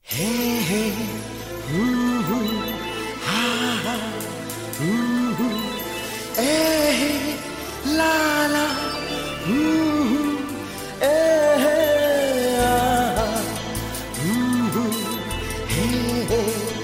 हे हे हा हा ए हे ला ला ए हे आ हे हे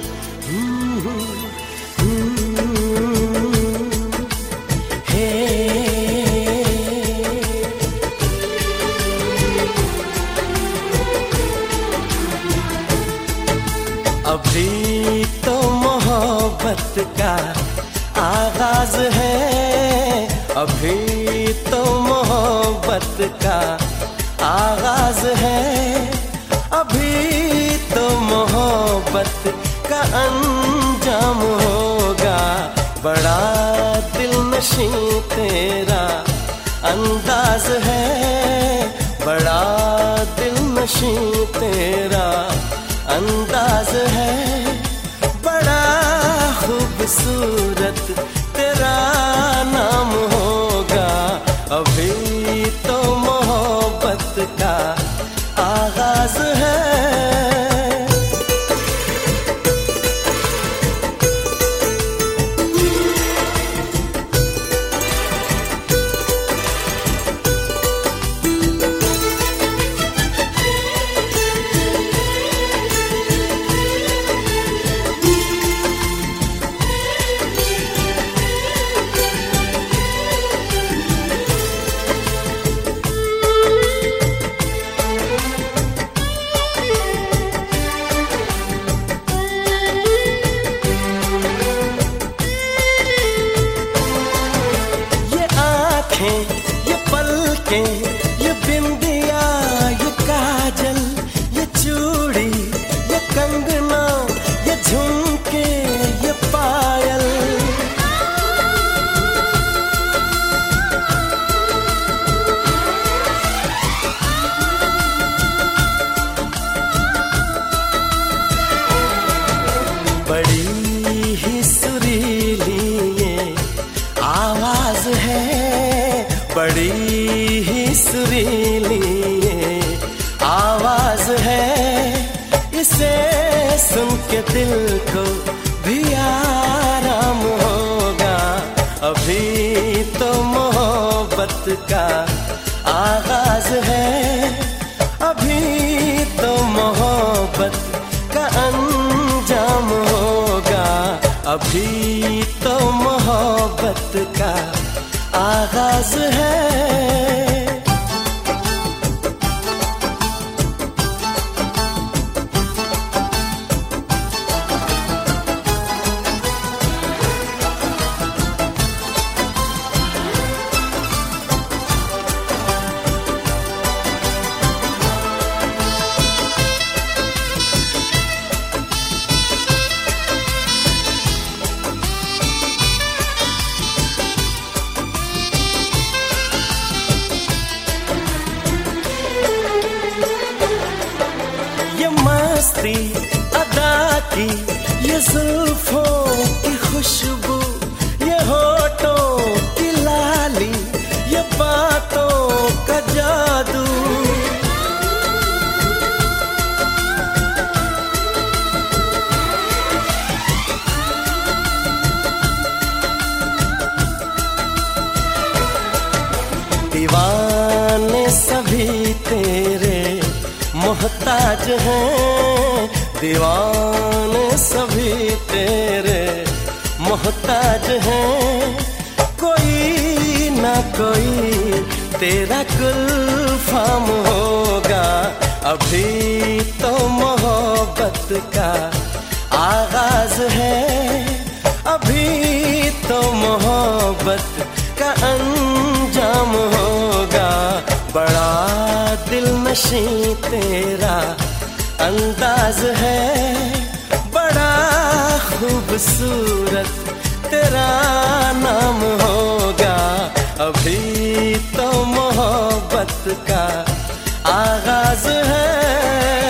अभी तो मोहब्बत का आगाज है, अभी तो मोहब्बत का आगाज है, अभी तो मोहब्बत का अंजाम होगा। बड़ा दिलनशीं तेरा अंदाज है, बड़ा दिलनशीं तेरा अंदाज है, बड़ा खूबसूरत तेरा नाम होगा। अभी तो मोहब्बत का आगाज है। ये पलकें, ये बिंदिया, ये काजल, ये चूड़ी, ये कंगना, ये झुमके, ये पायल, बड़ी ही सुरीली ये आवाज है, बड़ी ही सुरीली ये आवाज है। इसे सुन के दिल को भी आराम होगा। अभी तो मोहब्बत का आगाज है, अभी तो मोहब्बत का अंजाम होगा। अभी तो मोहब्बत का आगाज है। मस्ती अदा की ये जुल्फों की खुशबू, ये होठों की लाली, ये बातों का जादू, दीवाने सभी तेरे मोहताज हैं, दीवाने सभी तेरे मोहताज हैं। कोई ना कोई तेरा गुलफाम होगा। अभी तो मोहब्बत का आगाज है, अभी तो मोहब्बत का अंजाम होगा। बड़ा दिलनशीं तेरा अंदाज है, बड़ा खूबसूरत तेरा नाम होगा। अभी तो मोहब्बत का आगाज है।